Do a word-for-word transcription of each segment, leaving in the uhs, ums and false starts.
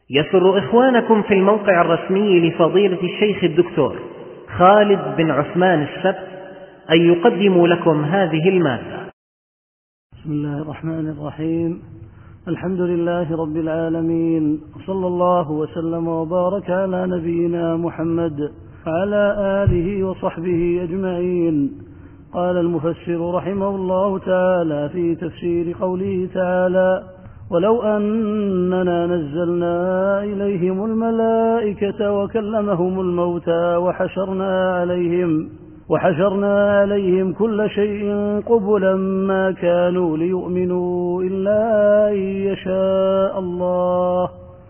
يسر إخوانكم في الموقع الرسمي لفضيلة الشيخ الدكتور خالد بن عثمان السبت أن يقدموا لكم هذه المادة. بسم الله الرحمن الرحيم. الحمد لله رب العالمين، وصلى الله وسلم وبارك على نبينا محمد وعلى آله وصحبه أجمعين. قال المفسر رحمه الله تعالى في تفسير قوله تعالى: ولو أننا نزلنا إليهم الملائكة وكلمهم الموتى وحشرنا عليهم وحشرنا عليهم كل شيء قبلا ما كانوا ليؤمنوا إلا أن يشاء الله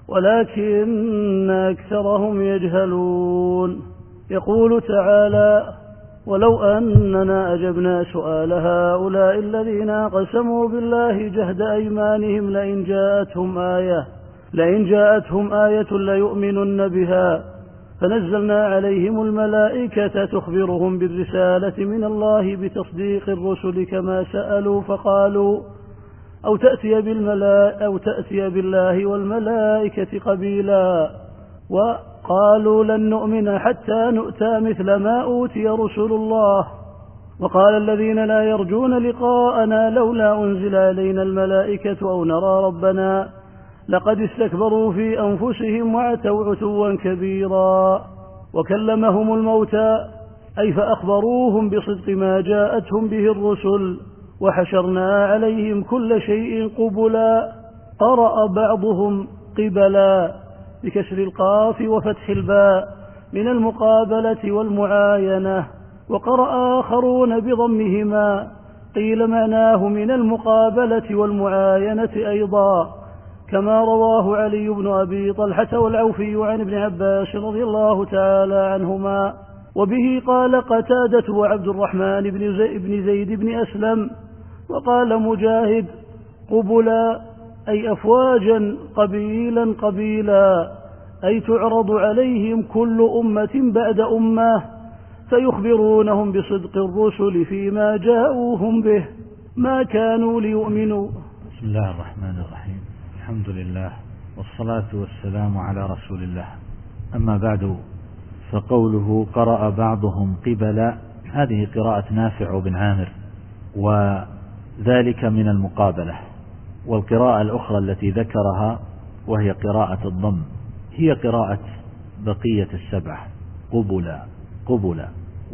ولكن أكثرهم يجهلون. يقول تعالى: ولو أننا أجبنا سؤال هؤلاء الذين أقسموا بالله جهد أيمانهم لئن جاءتهم آية لئن جاءتهم آية ليؤمنن بها، فنزلنا عليهم الملائكة تخبرهم بالرسالة من الله بتصديق الرسل كما سألوا، فقالوا: أو تأتي بالملائكة أو تأتي بالله والملائكة قبيلا، وقالوا لن نؤمن حتى نؤتى مثل ما أوتي رسل الله. وقال الذين لا يرجون لقاءنا لولا أنزل علينا الملائكة أو نرى ربنا لقد استكبروا في أنفسهم وعتوا عتوا كبيرا. وكلمهم الموتى أي فأخبروهم بصدق ما جاءتهم به الرسل، وحشرنا عليهم كل شيء قبلا. قرأ بعضهم قبلا بكسر القاف وفتح الباء من المقابلة والمعاينة، وقرأ آخرون بضمهما، قيل معناه من المقابلة والمعاينة أيضا، كما رواه علي بن أبي طلحة والعوفي عن ابن عباس رضي الله تعالى عنهما. وبه قال قتادة وعبد الرحمن بن زيد بن أسلم. وقال مجاهد: قبلا أي أفواجا قبيلا قبيلا، أي تعرض عليهم كل أمة بعد أمة فيخبرونهم بصدق الرسل فيما جاءوهم به ما كانوا ليؤمنوا. بسم الله الرحمن الرحيم. الحمد لله والصلاة والسلام على رسول الله. أما بعد، فقوله قرأ بعضهم قبلا، هذه قراءة نافع بن عامر، وذلك من المقابلة. والقراءة الأخرى التي ذكرها وهي قراءة الضم هي قراءة بقية السبعة، قبلا قبلا.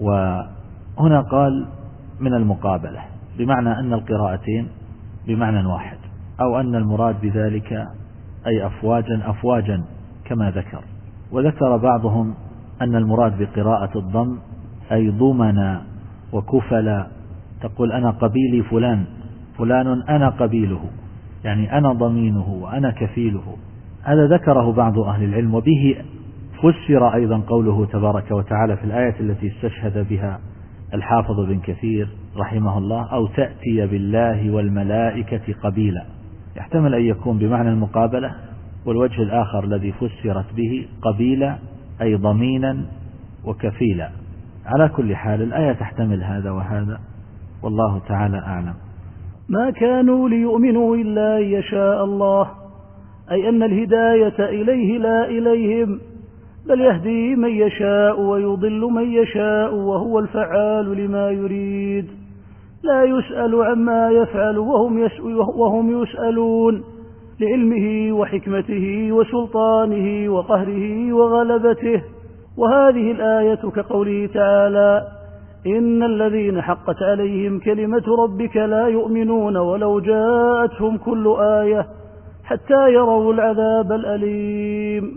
وهنا قال من المقابلة، بمعنى أن القراءتين بمعنى واحد، أو أن المراد بذلك أي أفواجا أفواجا كما ذكر. وذكر بعضهم أن المراد بقراءة الضم أي ضمنا وكفلا، تقول أنا قبيلي فلان فلان أنا قبيله، يعني أنا ضمينه وأنا كفيله. هذا ذكره بعض أهل العلم. وبه فسر أيضا قوله تبارك وتعالى في الآية التي استشهد بها الحافظ بن كثير رحمه الله: أو تأتي بالله والملائكة قبيلا، يحتمل أن يكون بمعنى المقابلة. والوجه الآخر الذي فسرت به قبيلا أي ضمينا وكفيلا. على كل حال الآية تحتمل هذا وهذا، والله تعالى أعلم. ما كانوا ليؤمنوا إلا أن يشاء الله، أي أن الهداية إليه لا إليهم، بل يهدي من يشاء ويضل من يشاء وهو الفعال لما يريد، لا يسأل عما يفعل وهم, وهم يسألون، لعلمه وحكمته وسلطانه وقهره وغلبته. وهذه الآية كقوله تعالى: إن الذين حقت عليهم كلمة ربك لا يؤمنون ولو جاءتهم كل آية حتى يروا العذاب الأليم.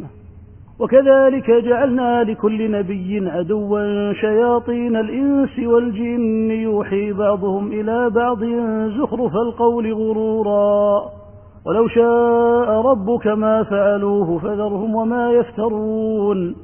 وكذلك جعلنا لكل نبي عدوا شياطين الإنس والجن يوحي بعضهم إلى بعض زخرف القول غرورا، ولو شاء ربك ما فعلوه فذرهم وما يفترون،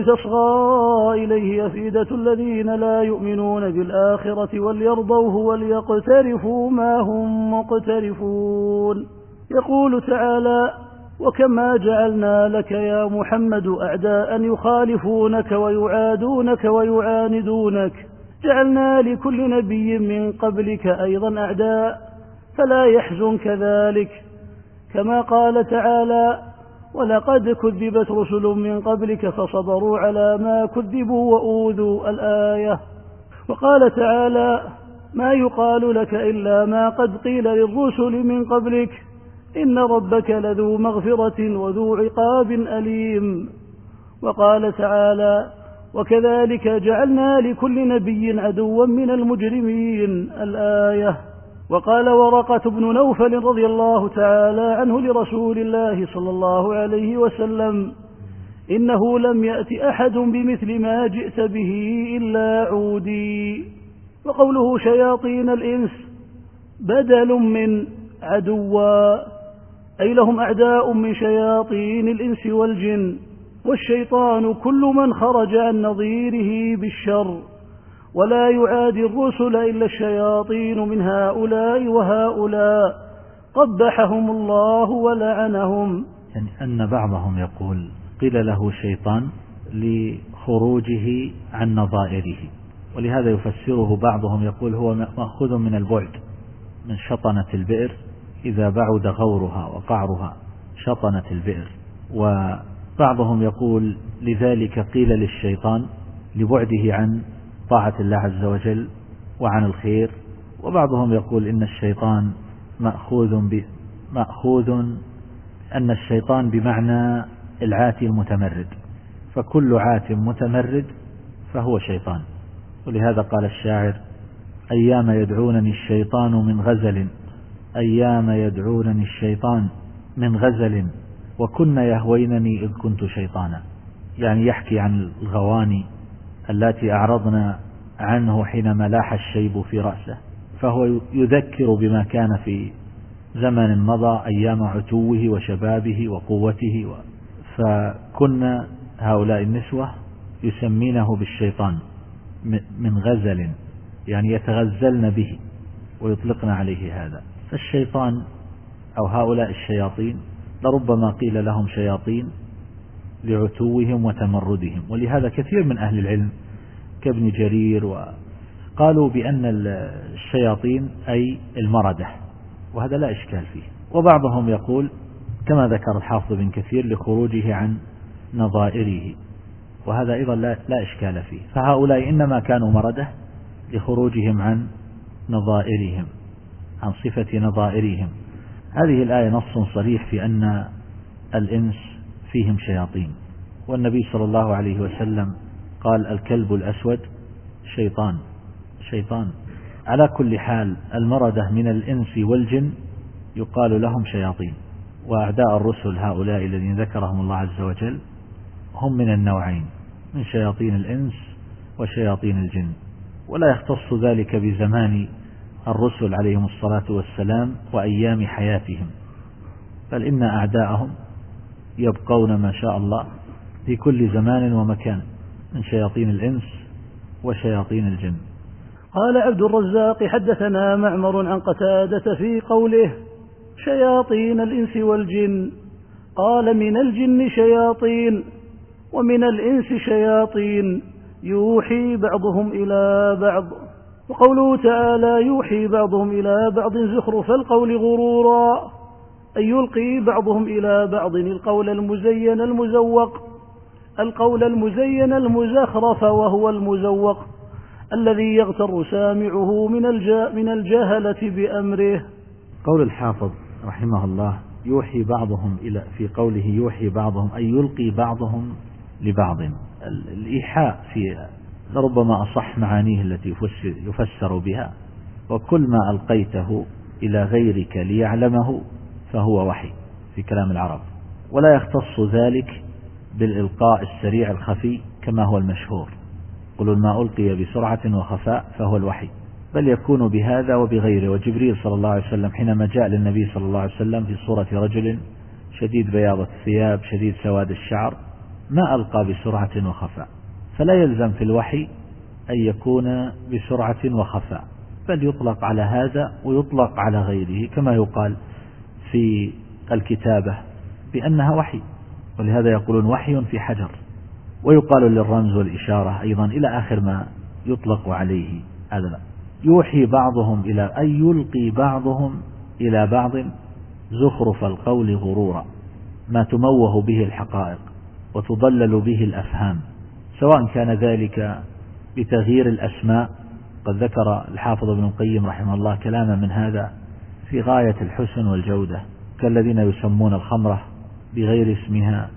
ولتصغى إليه أفئدة الذين لا يؤمنون بالآخرة وليرضوه وليقترفوا ما هم مقترفون. يقول تعالى: وكما جعلنا لك يا محمد أعداء يخالفونك ويعادونك ويعاندونك جعلنا لكل نبي من قبلك أيضا أعداء، فلا يحزنك ذلك، كما قال تعالى: ولقد كذبت رسل من قبلك فصبروا على ما كذبوا وأوذوا الآية. وقال تعالى: ما يقال لك إلا ما قد قيل للرسل من قبلك إن ربك لذو مغفرة وذو عقاب أليم. وقال تعالى: وكذلك جعلنا لكل نبي عدوا من المجرمين الآية. وقال ورقة بن نوفل رضي الله تعالى عنه لرسول الله صلى الله عليه وسلم: إنه لم يأت أحد بمثل ما جئت به إلا عودي. وقوله شياطين الإنس بدل من عدوا، أي لهم أعداء من شياطين الإنس والجن، والشيطان كل من خرج عن نظيره بالشر، ولا يعادي الرسل إلا الشياطين من هؤلاء وهؤلاء قبحهم الله ولعنهم. يعني أن بعضهم يقول قيل له شيطان لخروجه عن نظائره، ولهذا يفسره بعضهم يقول هو مأخوذ من البعد، من شطنة البئر، إذا بعد غورها وقعرها شطنة البئر. وبعضهم يقول لذلك قيل للشيطان لبعده عن طاعة الله عز وجل وعن الخير. وبعضهم يقول إن الشيطان مأخوذ ب... مأخوذ أن الشيطان بمعنى العاتي المتمرد، فكل عات متمرد فهو شيطان. ولهذا قال الشاعر: أيام يدعونني الشيطان من غزل، أيام يدعونني الشيطان من غزل، وكن يهوينني إذ كنت شيطانا. يعني يحكي عن الغواني التي أعرضنا عنه حينما لاح الشيب في رأسه، فهو يذكر بما كان في زمن مضى أيام عتوه وشبابه وقوته و... فكنا هؤلاء النسوة يسمينه بالشيطان من غزل، يعني يتغزلن به ويطلقن عليه هذا. فالشيطان أو هؤلاء الشياطين لربما قيل لهم شياطين لعتوهم وتمردهم. ولهذا كثير من أهل العلم كابن جرير وقالوا بأن الشياطين أي المردة، وهذا لا إشكال فيه. وبعضهم يقول كما ذكر الحافظ بن كثير لخروجه عن نظائره، وهذا أيضا لا, لا إشكال فيه. فهؤلاء إنما كانوا مردة لخروجهم عن نظائرهم، عن صفة نظائرهم. هذه الآية نص صريح في أن الإنس فيهم شياطين، والنبي صلى الله عليه وسلم قال: الكلب الأسود شيطان شيطان. على كل حال المردة من الإنس والجن يقال لهم شياطين. وأعداء الرسل هؤلاء الذين ذكرهم الله عز وجل هم من النوعين، من شياطين الإنس وشياطين الجن. ولا يختص ذلك بزمان الرسل عليهم الصلاة والسلام وأيام حياتهم، بل إن أعداءهم يبقون ما شاء الله في كل زمان ومكان من شياطين الإنس وشياطين الجن. قال عبد الرزاق: حدثنا معمر عن قتادة في قوله شياطين الإنس والجن، قال: من الجن شياطين ومن الإنس شياطين يوحي بعضهم إلى بعض. وقوله تعالى: يوحي بعضهم إلى بعض زخرف القول غرورا، أن يلقي بعضهم إلى بعض القول المزين المزوق، القول المزين المزخرف وهو المزوق الذي يغتر سامعه من من الجهلة بأمره. قول الحافظ رحمه الله: يوحي بعضهم إلى، في قوله يوحي بعضهم أي يلقي بعضهم لبعض. الإيحاء في ربما أصح معانيه التي يفسر بها، وكل ما ألقيته إلى غيرك ليعلمه فهو وحي في كلام العرب. ولا يختص ذلك بالإلقاء السريع الخفي كما هو المشهور، قل ما ألقي بسرعة وخفاء فهو الوحي، بل يكون بهذا وبغيره. وجبريل صلى الله عليه وسلم حينما جاء للنبي صلى الله عليه وسلم في صورة رجل شديد بياض الثياب شديد سواد الشعر ما ألقى بسرعة وخفاء، فلا يلزم في الوحي أن يكون بسرعة وخفاء، بل يطلق على هذا ويطلق على غيره، كما يقال في الكتابة بأنها وحي، ولهذا يقولون وحي في حجر. ويقال للرمز والإشارة أيضا إلى آخر ما يطلق عليه. هذا يوحي بعضهم إلى أن يلقي بعضهم إلى بعض زخرف القول غرورا، ما تموه به الحقائق وتضلل به الأفهام، سواء كان ذلك بتغيير الأسماء. قد ذكر الحافظ ابن القيم رحمه الله كلاما من هذا في غاية الحسن والجودة، كالذين يسمون الخمرة بغير اسمها،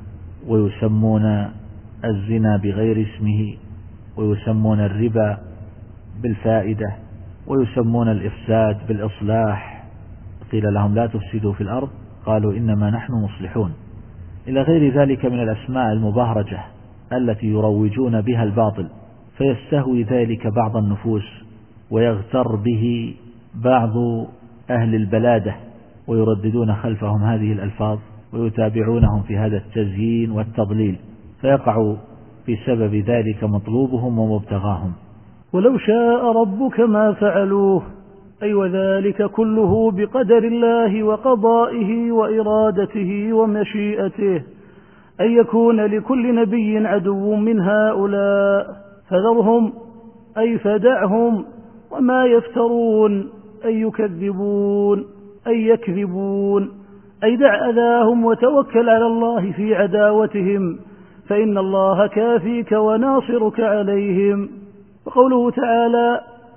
ويسمون الزنا بغير اسمه، ويسمون الربا بالفائدة، ويسمون الإفساد بالإصلاح. قيل لهم لا تفسدوا في الأرض قالوا إنما نحن مصلحون، إلى غير ذلك من الأسماء المبهرجة التي يروجون بها الباطل، فيستهوي ذلك بعض النفوس ويغتر به بعض أهل البلادة، ويرددون خلفهم هذه الألفاظ ويتابعونهم في هذا التزيين والتضليل، فيقع بسبب ذلك مطلوبهم ومبتغاهم. ولو شاء ربك ما فعلوه، أي وذلك كله بقدر الله وقضائه وإرادته ومشيئته، أن يكون لكل نبي عدو من هؤلاء، فذرهم أي فدعهم وما يفترون أي يكذبون أي يكذبون، أي دع أذاهم وتوكل على الله في عداوتهم، فإن الله كافيك وناصرك عليهم. وقوله تعالى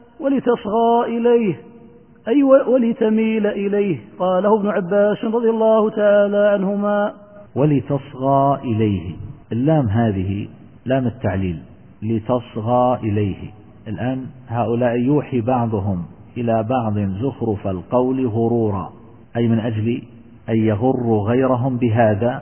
ولتصغى إليه أي ولتميل إليه، قاله ابن عباس رضي الله تعالى عنهما. ولتصغى إليه، اللام هذه لام التعليل، لتصغى إليه. الآن هؤلاء يوحي بعضهم إلى بعض زخرف القول غرورا، أي من أجل أن يغروا غيرهم بهذا.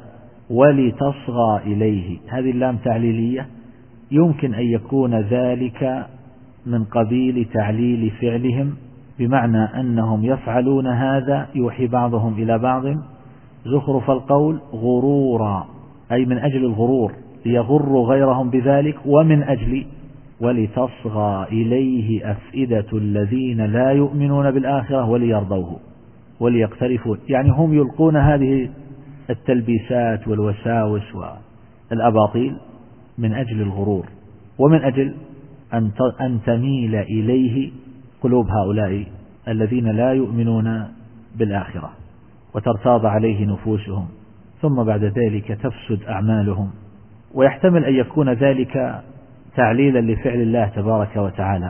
ولتصغى إليه، هذه اللام تعليلية، يمكن أن يكون ذلك من قبيل تعليل فعلهم، بمعنى أنهم يفعلون هذا، يوحي بعضهم إلى بعض زخرف القول غرورا، أي من أجل الغرور ليغروا غيرهم بذلك، ومن أجل ولتصغى إليه أفئدة الذين لا يؤمنون بالآخرة وليرضوه وليقترفون، يعني هم يلقون هذه التلبيسات والوساوس والأباطيل من أجل الغرور، ومن أجل أن تميل إليه قلوب هؤلاء الذين لا يؤمنون بالآخرة، وترتاض عليه نفوسهم، ثم بعد ذلك تفسد أعمالهم. ويحتمل أن يكون ذلك تعليلا لفعل الله تبارك وتعالى،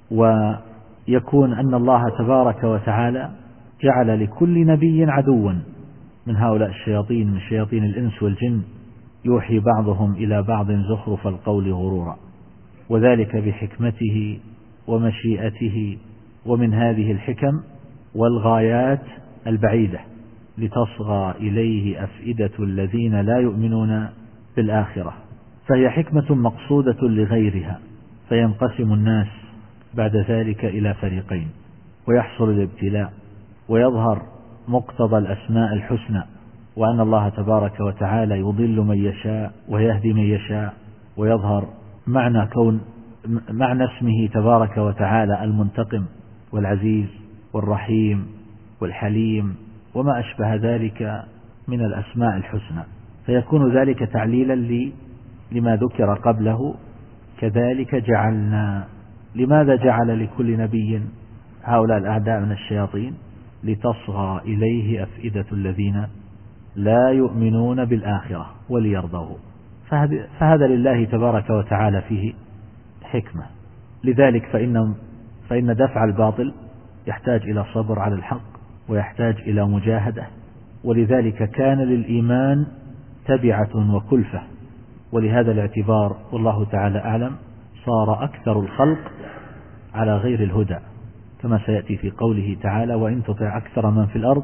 ويكون أن الله تبارك وتعالى جعل لكل نبي عدوا من هؤلاء الشياطين، من شياطين الإنس والجن، يوحي بعضهم إلى بعض زخرف القول غرورا، وذلك بحكمته ومشيئته، ومن هذه الحكم والغايات البعيدة لتصغى إليه أفئدة الذين لا يؤمنون بالآخرة، فهي حكمة مقصودة لغيرها، فينقسم الناس بعد ذلك إلى فريقين، ويحصل الابتلاء، ويظهر مقتضى الأسماء الحسنى، وأن الله تبارك وتعالى يضل من يشاء ويهدي من يشاء، ويظهر معنى كون معنى اسمه تبارك وتعالى المنتقم والعزيز والرحيم والحليم وما أشبه ذلك من الأسماء الحسنى، فيكون ذلك تعليلا لما ذكر قبله. كذلك جعلنا، لماذا جعل لكل نبي هؤلاء الأعداء من الشياطين؟ لتصغى إليه أفئدة الذين لا يؤمنون بالآخرة وليرضوه، فهذا لله تبارك وتعالى فيه حكمة. لذلك فإن, فإن دفع الباطل يحتاج إلى صبر على الحق، ويحتاج إلى مجاهدة، ولذلك كان للإيمان تبعة وكلفة، ولهذا الاعتبار والله تعالى أعلم صار أكثر الخلق على غير الهدى، كما سيأتي في قوله تعالى وإن تطع أكثر من في الأرض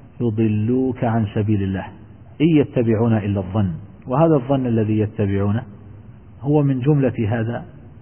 يضلوك عن سبيل الله إن يتبعون إلا الظن. وهذا الظن الذي يتبعونه هو من جملة هذا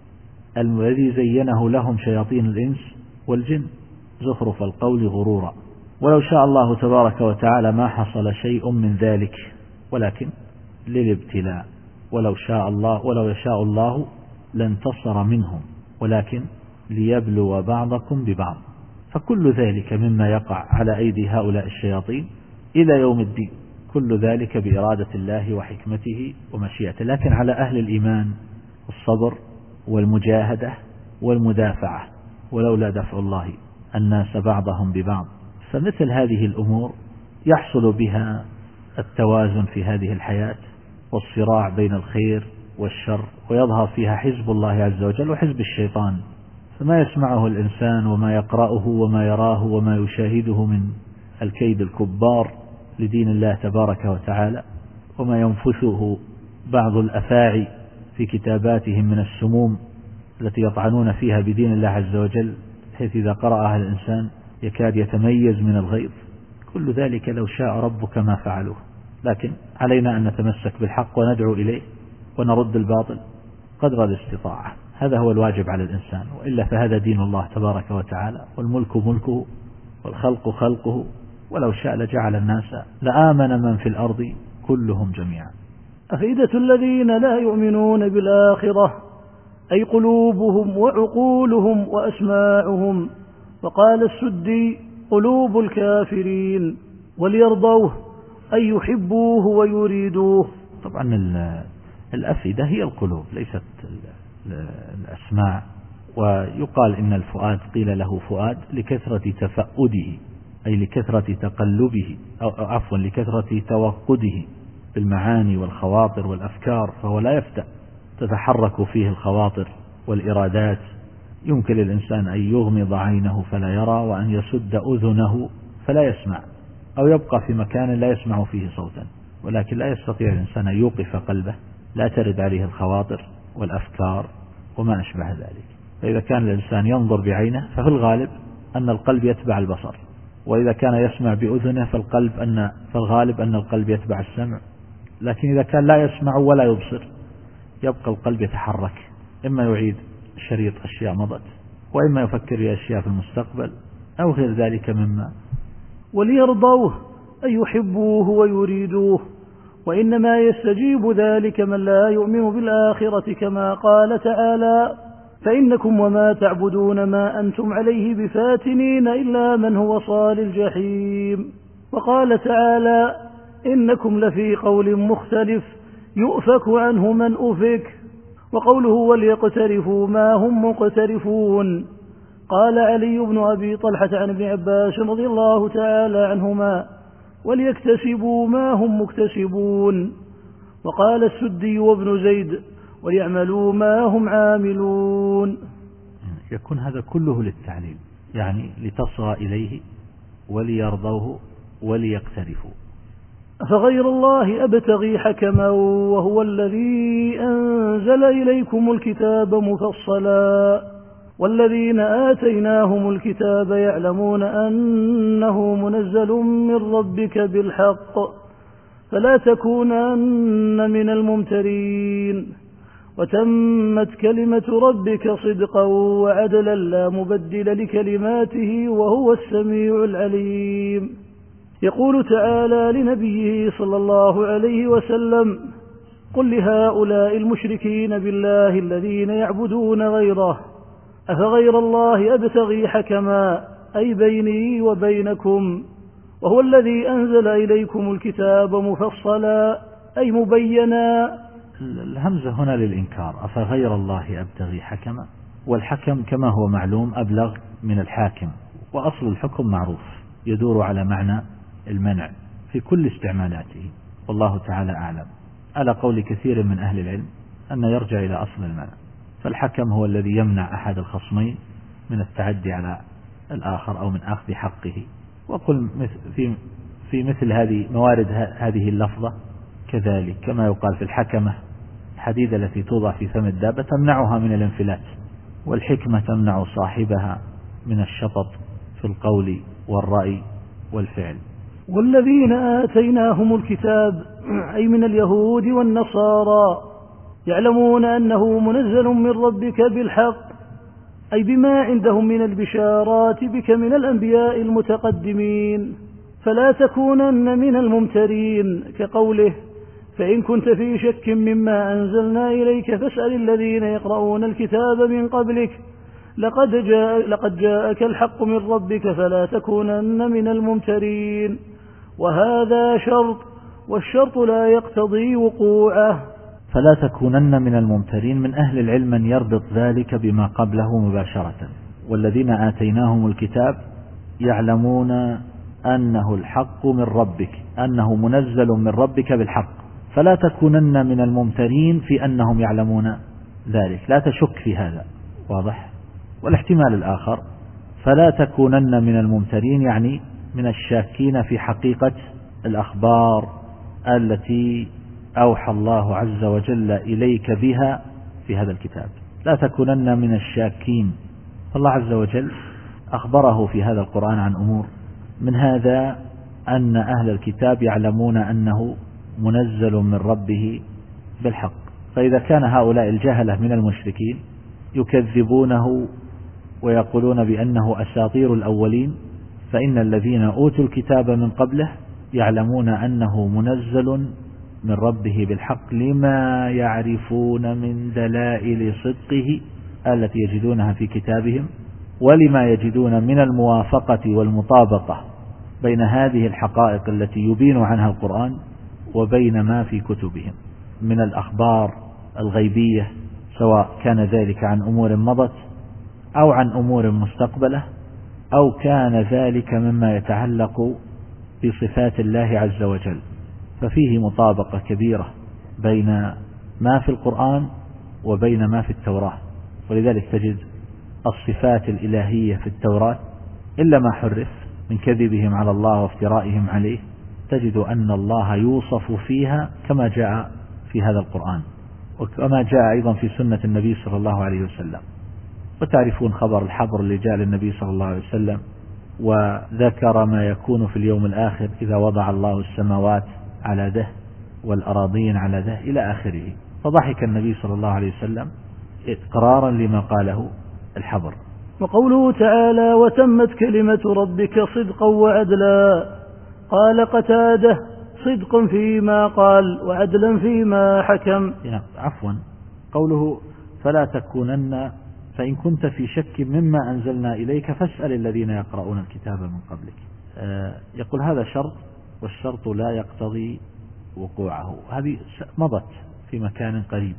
الذي زينه لهم شياطين الإنس والجن، زخرف القول غرورا. ولو شاء الله تبارك وتعالى ما حصل شيء من ذلك، ولكن للابتلاء. ولو شاء الله ولو يشاء الله لانتصر منهم، ولكن ليبلو بعضكم ببعض. فكل ذلك مما يقع على أيدي هؤلاء الشياطين إلى يوم الدين، كل ذلك بإرادة الله وحكمته ومشيئته، لكن على أهل الإيمان الصبر والمجاهدة والمدافعة، ولولا دفع الله الناس بعضهم ببعض. فمثل هذه الأمور يحصل بها التوازن في هذه الحياة والصراع بين الخير والشر، ويظهر فيها حزب الله عز وجل وحزب الشيطان. فما يسمعه الإنسان وما يقرأه وما يراه وما يشاهده من الكيد الكبار لدين الله تبارك وتعالى، وما ينفثه بعض الأفاعي في كتاباتهم من السموم التي يطعنون فيها بدين الله عز وجل، بحيث إذا قرأها الإنسان يكاد يتميز من الغيظ. كل ذلك لو شاء ربك ما فعلوه، لكن علينا أن نتمسك بالحق وندعو إليه ونرد الباطل قدر الاستطاعة. هذا هو الواجب على الإنسان، وإلا فهذا دين الله تبارك وتعالى، والملك ملكه والخلق خلقه، ولو شاء لجعل الناس لآمن من في الأرض كلهم جميعا. أفئدة الذين لا يؤمنون بالآخرة أي قلوبهم وعقولهم وأسماعهم. وقال السدي قلوب الكافرين، وليرضوه أي يحبوه ويريدوه. طبعا الأفئدة هي القلوب ليست الأسماع. ويقال إن الفؤاد قيل له فؤاد لكثرة تفأده، أي لكثرة تقلبه، أو عفوا لكثرة توقده بالمعاني والخواطر والأفكار، فهو لا يفتأ تتحرك فيه الخواطر والإرادات. يمكن للإنسان أن يغمض عينه فلا يرى، وأن يسد أذنه فلا يسمع، أو يبقى في مكان لا يسمع فيه صوتا، ولكن لا يستطيع الإنسان أن يوقف قلبه، لا ترد عليه الخواطر والأفكار وما أشبه ذلك. فإذا كان الإنسان ينظر بعينه ففي الغالب أن القلب يتبع البصر، وإذا كان يسمع بأذنه فالقلب أن فالغالب أن القلب يتبع السمع. لكن إذا كان لا يسمع ولا يبصر يبقى القلب يتحرك، إما يعيد شريط أشياء مضت، وإما يفكر في أشياء في المستقبل أو غير ذلك مما. وليرضوه أي يحبوه ويريدوه، وإنما يستجيب ذلك من لا يؤمن بالآخرة، كما قال تعالى فإنكم وما تعبدون ما أنتم عليه بفاتنين إلا من هو صال الجحيم. وقال تعالى إنكم لفي قول مختلف يؤفك عنه من أفك. وقوله وليقترفوا ما هم مقترفون. قال علي بن أبي طلحة عن ابن عباس رضي الله تعالى عنهما وليكتسبوا ما هم مكتسبون. وقال السدي وابن زيد وليعملوا ما هم عاملون. يكون هذا كله للتعليل، يعني لتصغى إليه وليرضوه وليقترفوا. أفغير الله أبتغي حكما وهو الذي أنزل إليكم الكتاب مفصلا والذين آتيناهم الكتاب يعلمون أنه منزل من ربك بالحق فلا تكونن من الممترين وتمت كلمة ربك صدقا وعدلا لا مبدل لكلماته وهو السميع العليم. يقول تعالى لنبيه صلى الله عليه وسلم قل لهؤلاء المشركين بالله الذين يعبدون غيره أفغير الله أبتغي حكما أي بيني وبينكم وهو الذي أنزل إليكم الكتاب مفصلا أي مبينا. الهمزة هنا للإنكار، أفغير الله أبتغي حكما، والحكم كما هو معلوم أبلغ من الحاكم، وأصل الحكم معروف يدور على معنى المنع في كل استعمالاته، والله تعالى أعلم. على قول كثير من أهل العلم أن يرجع إلى أصل المنع، فالحكم هو الذي يمنع أحد الخصمين من التعدي على الآخر أو من أخذ حقه. وقل في في مثل هذه موارد هذه اللفظة كذلك، كما يقال في الحكمة الحديدة التي توضع في فم الدابة تمنعها من الانفلات، والحكمة تمنع صاحبها من الشطط في القول والرأي والفعل. والذين آتيناهم الكتاب أي من اليهود والنصارى يعلمون أنه منزل من ربك بالحق أي بما عندهم من البشارات بك من الأنبياء المتقدمين فلا تكونن من الممترين، كقوله فإن كنت في شك مما أنزلنا إليك فاسأل الذين يقرؤون الكتاب من قبلك لقد, جاء لقد جاءك الحق من ربك فلا تكونن من الممترين. وهذا شرط، والشرط لا يقتضي وقوعه. فلا تكونن من الممترين، من أهل العلم من يربط ذلك بما قبله مباشرة. والذين آتيناهم الكتاب يعلمون أنه الحق من ربك، أنه منزل من ربك بالحق، فلا تكونن من الممترين في أنهم يعلمون ذلك، لا تشك في هذا، واضح؟ والاحتمال الآخر فلا تكونن من الممترين يعني من الشاكين في حقيقة الأخبار التي أوحى الله عز وجل إليك بها في هذا الكتاب، لا تكونن من الشاكين. الله عز وجل أخبره في هذا القرآن عن أمور، من هذا أن أهل الكتاب يعلمون أنه منزل من ربه بالحق، فإذا كان هؤلاء الجهلة من المشركين يكذبونه ويقولون بأنه أساطير الأولين، فإن الذين أوتوا الكتاب من قبله يعلمون أنه منزل من ربه بالحق لما يعرفون من دلائل صدقه التي يجدونها في كتابهم، ولما يجدون من الموافقة والمطابقة بين هذه الحقائق التي يبين عنها القرآن وبين ما في كتبهم من الأخبار الغيبية، سواء كان ذلك عن أمور مضت أو عن أمور مستقبلة، أو كان ذلك مما يتعلق بصفات الله عز وجل، ففيه مطابقة كبيرة بين ما في القرآن وبين ما في التوراة. ولذلك تجد الصفات الإلهية في التوراة إلا ما حرف من كذبهم على الله وافترائهم عليه، تجد أن الله يوصف فيها كما جاء في هذا القرآن، وكما جاء أيضا في سنة النبي صلى الله عليه وسلم. وتعرفون خبر الحبر اللي جاء للنبي صلى الله عليه وسلم وذكر ما يكون في اليوم الآخر إذا وضع الله السماوات على ده والأراضين على ده إلى آخره، فضحك النبي صلى الله عليه وسلم إقرارا لما قاله الحبر. وقوله تعالى وتمت كلمة ربك صدقا وعدلا، قال قتاده صدقا فيما قال وعدلا فيما حكم. عفوا، قوله فلا تكونن فإن كنت في شك مما أنزلنا إليك فاسأل الذين يقرؤون الكتاب من قبلك. آه يقول هذا شرط، والشرط لا يقتضي وقوعه. هذه مضت في مكان قريب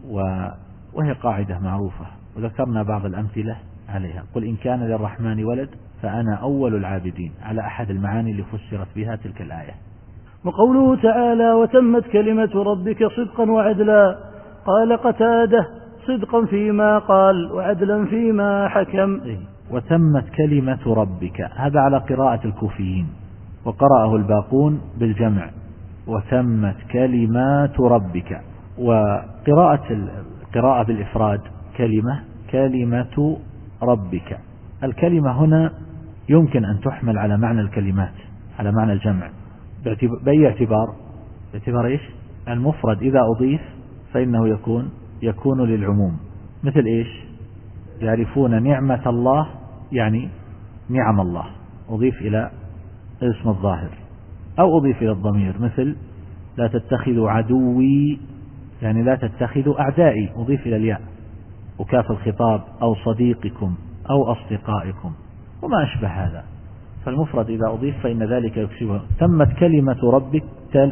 وهي قاعدة معروفة، وذكرنا بعض الأمثلة عليها. قل إن كان للرحمن ولد فأنا أول العابدين، على أحد المعاني اللي فسرت بها تلك الآية. وقوله تعالى وتمت كلمة ربك صدقا وعدلا، قال قتاده صدقا فيما قال وعدلا فيما حكم. وتمت كلمة ربك، هذا على قراءة الكوفيين، وقرأه الباقون بالجمع وتمت كلمات ربك. وقراءة القراءة بالإفراد كلمة كلمة ربك. الكلمة هنا يمكن أن تحمل على معنى الكلمات، على معنى الجمع، بأي اعتبار؟ باعتبار إيش؟ المفرد إذا أضيف فإنه يكون يكون للعموم، مثل إيش؟ يعرفون نعمة الله، يعني نعم الله أضيف إلى اسم الظاهر، أو أضيف إلى الضمير، مثل لا تتخذوا عدوي، يعني لا تتخذوا أعدائي، أضيف إلى الياء، وكاف الخطاب، أو صديقكم أو أصدقائكم وما أشبه هذا. فالمفرد إذا أضيف فإن ذلك يكسبه. تمت كلمة ربك،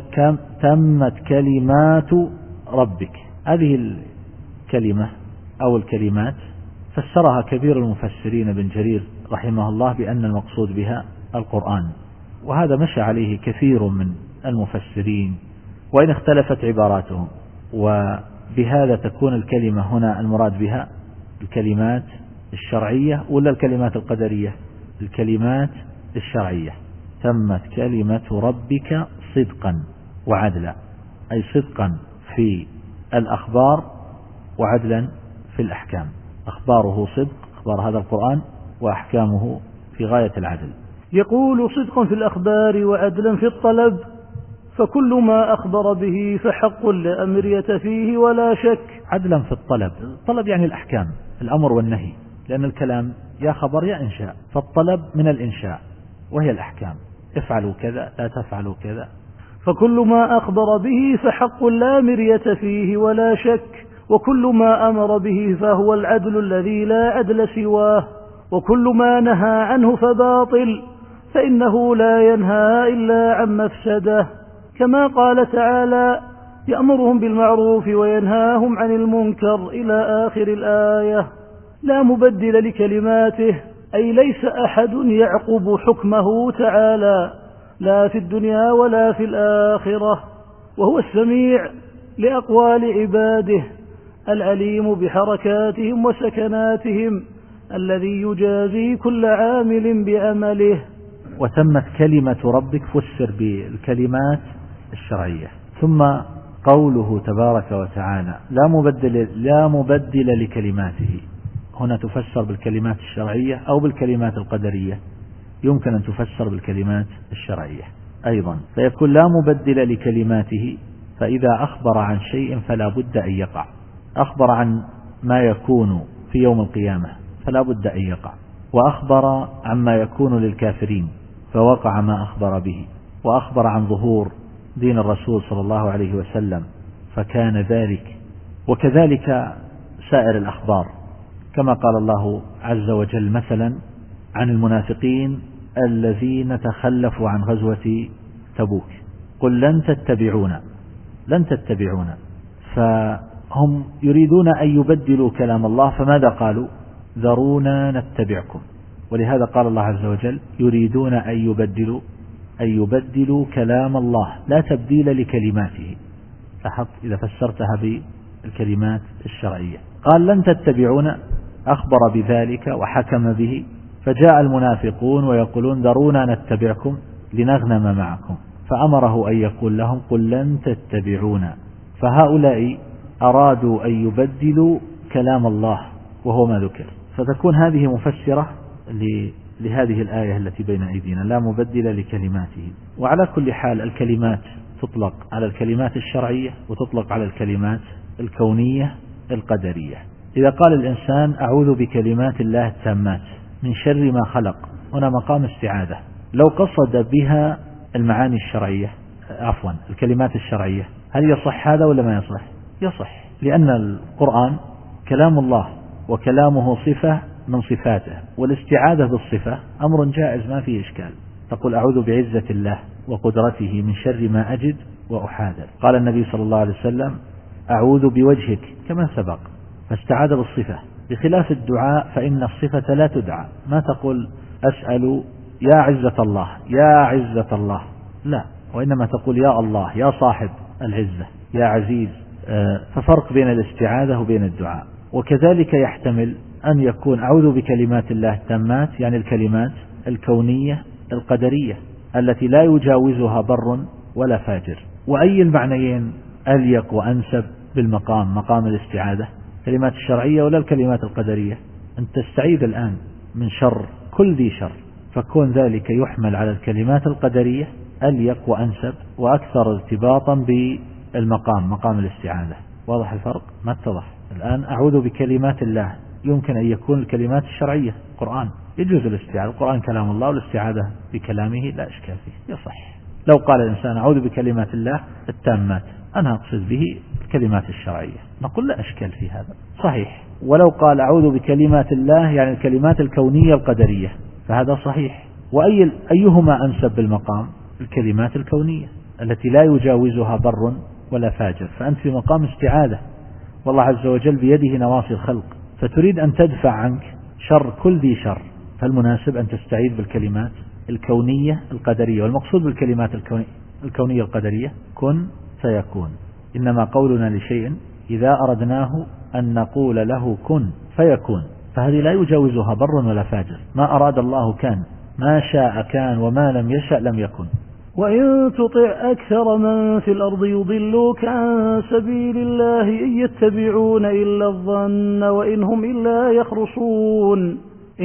تمت كلمات ربك. هذه الكلمة أو الكلمات فسرها كبير المفسرين بن جرير رحمه الله بأن المقصود بها القرآن، وهذا مشى عليه كثير من المفسرين وإن اختلفت عباراتهم. وبهذا تكون الكلمة هنا المراد بها الكلمات الشرعية ولا الكلمات القدرية؟ الكلمات الشرعية. تمت كلمة ربك صدقا وعدلا، أي صدقا في الأخبار وعدلا في الأحكام. أخباره صدق، أخبار هذا القرآن، وأحكامه في غاية العدل. يقول صدقا في الأخبار وعدلا في الطلب، فكل ما أخبر به فحق لا مرية فيه ولا شك. عدلا في الطلب، الطلب يعني الأحكام، الأمر والنهي، لأن الكلام يا خبر يا إنشاء، فالطلب من الإنشاء وهي الأحكام، افعلوا كذا لا تفعلوا كذا. فكل ما أخبر به فحق لا مرية فيه ولا شك، وكل ما أمر به فهو العدل الذي لا عدل سواه، وكل ما نهى عنه فباطل، فإنه لا ينهى إلا عن مفسده، كما قال تعالى يأمرهم بالمعروف وينهاهم عن المنكر إلى آخر الآية. لا مبدل لكلماته أي ليس أحد يعقب حكمه تعالى لا في الدنيا ولا في الآخرة، وهو السميع لأقوال عباده العليم بحركاتهم وسكناتهم الذي يجازي كل عامل بعمله. وتمت كلمة ربك فسر بالكلمات الشرعية. ثم قوله تبارك وتعالى لا مبدل, لا مبدل لكلماته، هنا تفسر بالكلمات الشرعية أو بالكلمات القدرية، يمكن أن تفسر بالكلمات الشرعية أيضا، فيكون لا مبدل لكلماته، فإذا أخبر عن شيء فلا بد أن يقع، أخبر عن ما يكون في يوم القيامة فلا بد أن يقع، وأخبر عما يكون للكافرين فوقع ما أخبر به، وأخبر عن ظهور دين الرسول صلى الله عليه وسلم فكان ذلك، وكذلك سائر الأخبار، كما قال الله عز وجل مثلا عن المنافقين الذين تخلفوا عن غزوة تبوك قل لن تتبعونا لن تتبعونا، فهم يريدون أن يبدلوا كلام الله، فماذا قالوا؟ ذرونا نتبعكم، ولهذا قال الله عز وجل يريدون أن يبدلوا أن يبدلوا كلام الله، لا تبديل لكلماته، لاحظ إذا فسرتها بالكلمات الشرعية. قال لن تتبعونا، أخبر بذلك وحكم به، فجاء المنافقون ويقولون ذرونا نتبعكم لنغنم معكم، فأمره أن يقول لهم قل لن تتبعونا، فهؤلاء أرادوا أن يبدلوا كلام الله وهو ما ذكر، فتكون هذه مفسرة لهذه الآية التي بين أيدينا لا مبدل لكلماته. وعلى كل حال الكلمات تطلق على الكلمات الشرعية وتطلق على الكلمات الكونية القدرية. إذا قال الإنسان أعوذ بكلمات الله التامات من شر ما خلق، هنا مقام استعاذة، لو قصد بها المعاني الشرعية عفوا الكلمات الشرعية هل يصح هذا ولا ما يصح؟ يصح، لأن القرآن كلام الله وكلامه صفة من صفاته، والاستعاذة بالصفة أمر جائز ما فيه إشكال، تقول أعوذ بعزة الله وقدرته من شر ما أجد وأحاذر. قال النبي صلى الله عليه وسلم أعوذ بوجهك كما سبق، فاستعاذ بالصفة، بخلاف الدعاء فإن الصفة لا تدعى، ما تقول أسأل يا عزة الله يا عزة الله، لا، وإنما تقول يا الله يا صاحب العزة يا عزيز. ففرق بين الاستعاذة وبين الدعاء. وكذلك يحتمل أن يكون أعوذ بكلمات الله التامات، يعني الكلمات الكونية القدرية التي لا يجاوزها بر ولا فاجر. وأي المعنيين أليق وأنسب بالمقام، مقام الاستعاذة الكلمات الشرعية ولا الكلمات القدرية؟ أنت تستعيذ الآن من شر كل ذي شر، فكون ذلك يحمل على الكلمات القدرية أليق وأنسب وأكثر ارتباطا بالمقام، مقام الاستعاذة. واضح الفرق؟ ما اتضح الآن؟ أعوذ بكلمات الله يمكن أن يكون الكلمات الشرعية قرآن، يجوز الاستعاذة، القرآن كلام الله والاستعاذة بكلامه لا إشكال فيه، يصح. لو قال الإنسان أعوذ بكلمات الله التامات، أنا أقصد به الكلمات الشرعية، نقول لا إشكال في هذا، صحيح. ولو قال أعوذ بكلمات الله يعني الكلمات الكونية القدرية، فهذا صحيح. وأي أيهما أنسب بالمقام؟ الكلمات الكونية التي لا يجاوزها بر ولا فاجر، فأنت في مقام استعاذة، والله عز وجل بيده نواصي الخلق، فتريد أن تدفع عنك شر كل ذي شر، فالمناسب أن تستعيذ بالكلمات الكونية القدرية. والمقصود بالكلمات الكونية القدرية كن فيكون، إنما قولنا لشيء إذا أردناه أن نقول له كن فيكون، فهذه لا يجاوزها بر ولا فاجر، ما أراد الله كان، ما شاء كان، وما لم يشأ لم يكن. وإن تطع أكثر من في الأرض يضلوك عن سبيل الله إن يتبعون إلا الظن وإن هم إلا يخرصون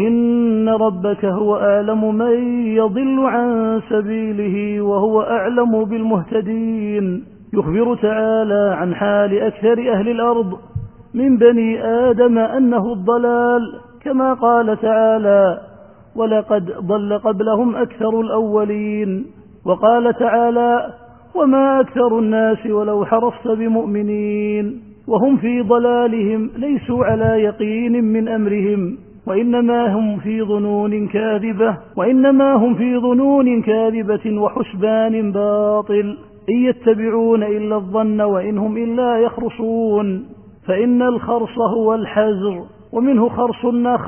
إن ربك هو أعلم من يضل عن سبيله وهو أعلم بالمهتدين. يخبر تعالى عن حال أكثر أهل الأرض من بني آدم أنه الضلال، كما قال تعالى ولقد ضل قبلهم أكثر الأولين. وقال تعالى وما أكثر الناس ولو حرصت بمؤمنين، وهم في ضلالهم ليسوا على يقين من أمرهم وإنما هم في ظنون كاذبة وإنما هم في ظنون كاذبة وحسبان باطل إن يتبعون إلا الظن وإن هم إلا يخرصون. فإن الخرص هو الحزر، ومنه خرص النخل،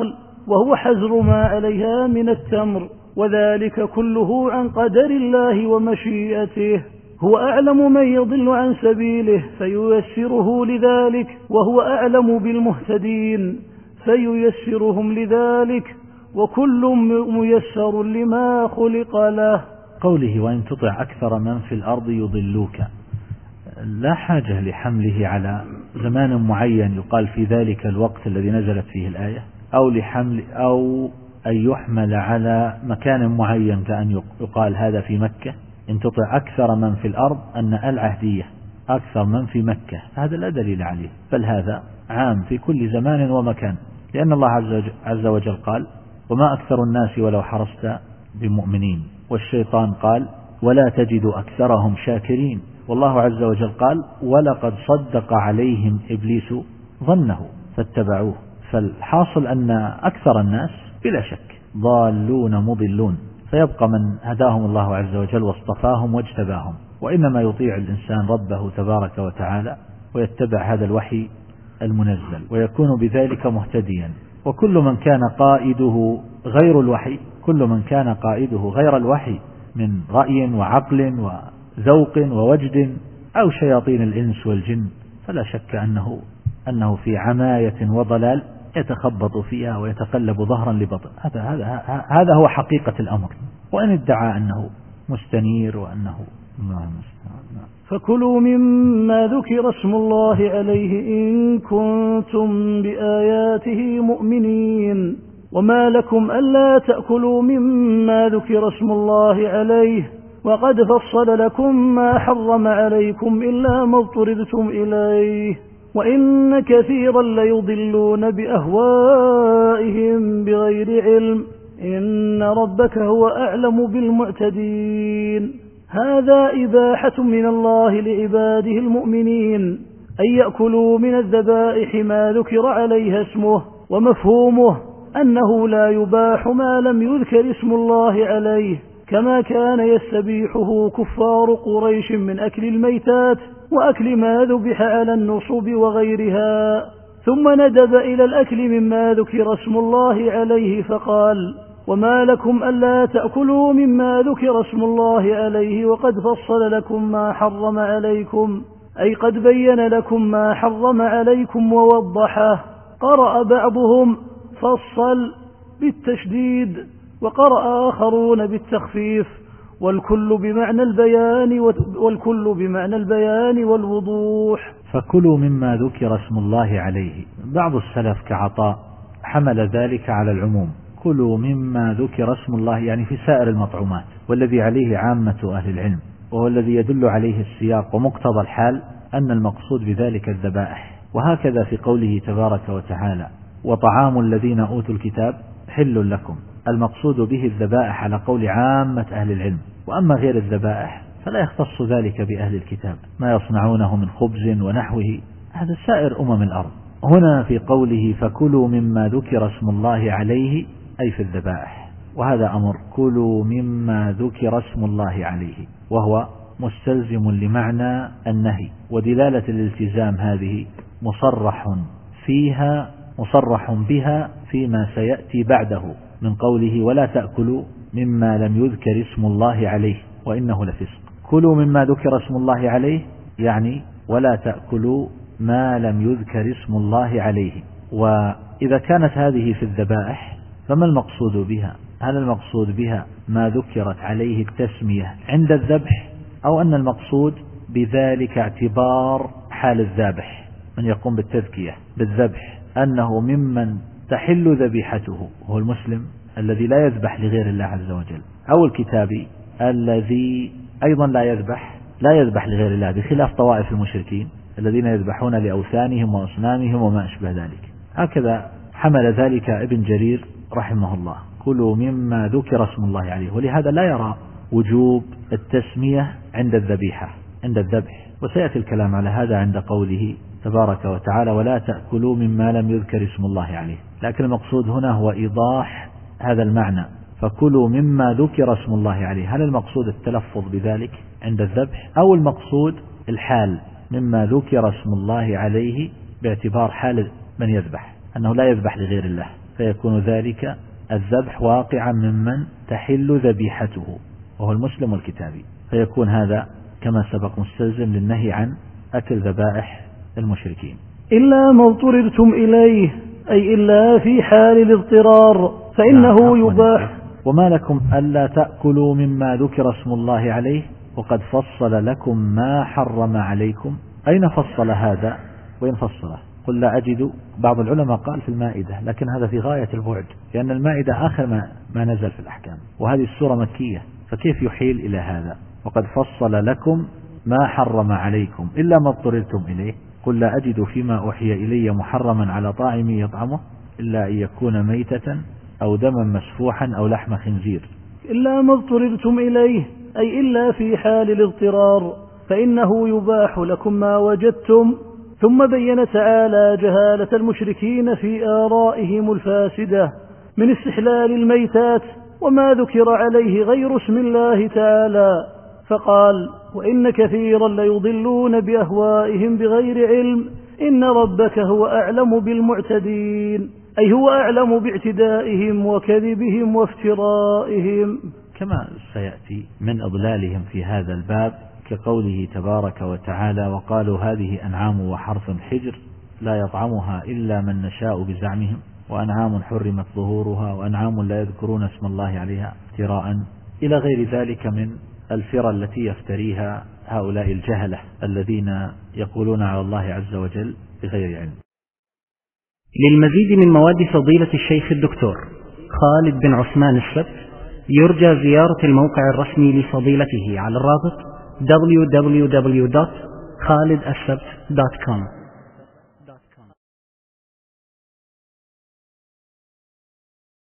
وهو حزر ما عليها من التمر، وذلك كله عن قدر الله ومشيئته. هو أعلم من يضل عن سبيله فييسره لذلك، وهو أعلم بالمهتدين فييسرهم لذلك، وكل ميسر لما خلق له. قوله وإن تطع أكثر من في الأرض يضلوك، لا حاجة لحمله على زمان معين يقال في ذلك الوقت الذي نزلت فيه الآية، أو لحمل أو أن يحمل على مكان معين كأن يقال هذا في مكة. إن تطع أكثر من في الأرض أن العهدية أكثر من في مكة، هذا لا دليل عليه، بل هذا عام في كل زمان ومكان، لأن الله عز وجل قال وما أكثر الناس ولو حرصت بمؤمنين، والشيطان قال ولا تجد أكثرهم شاكرين، والله عز وجل قال ولقد صدق عليهم إبليس ظنه فاتبعوه. فالحاصل أن أكثر الناس بلا شك ضالون مضلون، فيبقى من هداهم الله عز وجل واصطفاهم واجتباهم، وإنما يطيع الإنسان ربه تبارك وتعالى ويتبع هذا الوحي المنزل ويكون بذلك مهتديا. وكل من كان قائده غير الوحي كل من كان قائده غير الوحي من رأي وعقل وذوق ووجد أو شياطين الإنس والجن، فلا شك أنه أنه في عماية وضلال يتخبط فيها ويتقلب ظهرا لبطن. هذا هذا هذا هو حقيقة الأمر، وإن ادعى أنه مستنير وأنه فكلوا مما ذكر اسم الله عليه إن كنتم بآياته مؤمنين. وما لكم ألا تأكلوا مما ذكر اسم الله عليه وقد فصل لكم ما حرم عليكم إلا ما اضطررتم إليه وإن كثيرا ليضلون بأهوائهم بغير علم إن ربك هو أعلم بالمعتدين. هذا إباحة من الله لعباده المؤمنين أن يأكلوا من الذبائح ما ذكر عليها اسمه، ومفهومه أنه لا يباح ما لم يذكر اسم الله عليه، كما كان يستبيحه كفار قريش من أكل الميتات وأكل ما ذبح على النصب وغيرها. ثم ندب إلى الأكل مما ذكر اسم الله عليه فقال وما لكم ألا تأكلوا مما ذكر اسم الله عليه وقد فصل لكم ما حرم عليكم، أي قد بين لكم ما حرم عليكم ووضحه. قرأ بعضهم فصل بالتشديد وقرأ آخرون بالتخفيف، والكل بمعنى البيان والكل بمعنى البيان والوضوح. فكلوا مما ذكر اسم الله عليه. بعض السلف كعطاء حمل ذلك على العموم، كلوا مما ذكر اسم الله يعني في سائر المطعومات، والذي عليه عامة أهل العلم، وهو الذي يدل عليه السياق ومقتضى الحال أن المقصود بذلك الذبائح. وهكذا في قوله تبارك وتعالى وطعام الذين أوتوا الكتاب حل لكم، المقصود به الذبائح على قول عامة أهل العلم، وأما غير الذبائح فلا يختص ذلك بأهل الكتاب، ما يصنعونه من خبز ونحوه هذا سائر أمم الأرض. هنا في قوله فكلوا مما ذكر اسم الله عليه أي في الذبائح، وهذا أمر كلوا مما ذكر اسم الله عليه، وهو مستلزم لمعنى النهي، ودلالة الالتزام هذه مصرح فيها مصرح بها فيما سيأتي بعده من قوله ولا تأكلوا مما لم يذكر اسم الله عليه وإنه لفسق. كلوا مما ذكر اسم الله عليه يعني ولا تأكلوا ما لم يذكر اسم الله عليه. وإذا كانت هذه في الذبائح فما المقصود بها؟ هل المقصود بها ما ذكرت عليه التسمية عند الذبح، أو أن المقصود بذلك اعتبار حال الذابح من يقوم بالتذكية بالذبح أنه ممن تحل ذبيحته هو المسلم الذي لا يذبح لغير الله عز وجل، أو الكتابي الذي أيضا لا يذبح لا يذبح لغير الله، بخلاف طوائف المشركين الذين يذبحون لأوثانهم وأصنامهم وما أشبه ذلك. هكذا حمل ذلك ابن جرير رحمه الله كلوا مما ذكر اسم الله عليه، ولهذا لا يرى وجوب التسمية عند الذبيحة عند الذبح، وسيأتي الكلام على هذا عند قوله تبارك وتعالى ولا تأكلوا مما لم يذكر اسم الله عليه. لكن المقصود هنا هو إيضاح هذا المعنى فكلوا مما ذكر اسم الله عليه، هل المقصود التلفظ بذلك عند الذبح، أو المقصود الحال مما ذكر اسم الله عليه باعتبار حال من يذبح أنه لا يذبح لغير الله؟ فيكون ذلك الذبح واقعا ممن تحل ذبيحته وهو المسلم الكتابي، فيكون هذا كما سبق مستلزم للنهي عن أكل ذبائح المشركين. إلا ما اضطررتم إليه أي إلا في حال الاضطرار فإنه يباح. وما لكم ألا تأكلوا مما ذكر اسم الله عليه وقد فصل لكم ما حرم عليكم. أين فصل هذا وين فصله؟ قل لا أجد. بعض العلماء قال في المائدة، لكن هذا في غاية البعد، لأن المائدة آخر ما, ما نزل في الأحكام، وهذه السورة مكية، فكيف يحيل إلى هذا؟ وقد فصل لكم ما حرم عليكم إلا ما اضطررتم إليه. قل لا أجد فيما أوحي إلي محرما على طاعم يطعمه إلا أن يكون ميتة أو دما مسفوحا أو لحم خنزير. إلا ما اضطررتم إليه أي إلا في حال الاضطرار فإنه يباح لكم ما وجدتم. ثم بين تعالى جهالة المشركين في آرائهم الفاسدة من استحلال الميتات وما ذكر عليه غير اسم الله تعالى، فقال: وإن كثيرا ليضلون بأهوائهم بغير علم إن ربك هو أعلم بالمعتدين، أي هو أعلم باعتدائهم وكذبهم وافترائهم، كما سيأتي من أضلالهم في هذا الباب كقوله تبارك وتعالى: وقالوا هذه أنعام وحرث حجر لا يطعمها إلا من نشاء بزعمهم وأنعام حرمت ظهورها وأنعام لا يذكرون اسم الله عليها افتراء، إلى غير ذلك من الفرى التي يفتريها هؤلاء الجهلة الذين يقولون على الله عز وجل بغير علم. للمزيد من مواد فضيلة الشيخ الدكتور خالد بن عثمان السبت يرجى زيارة الموقع الرسمي لفضيلته على الرابط دبليو دبليو دبليو دوت خالد السبت دوت كوم.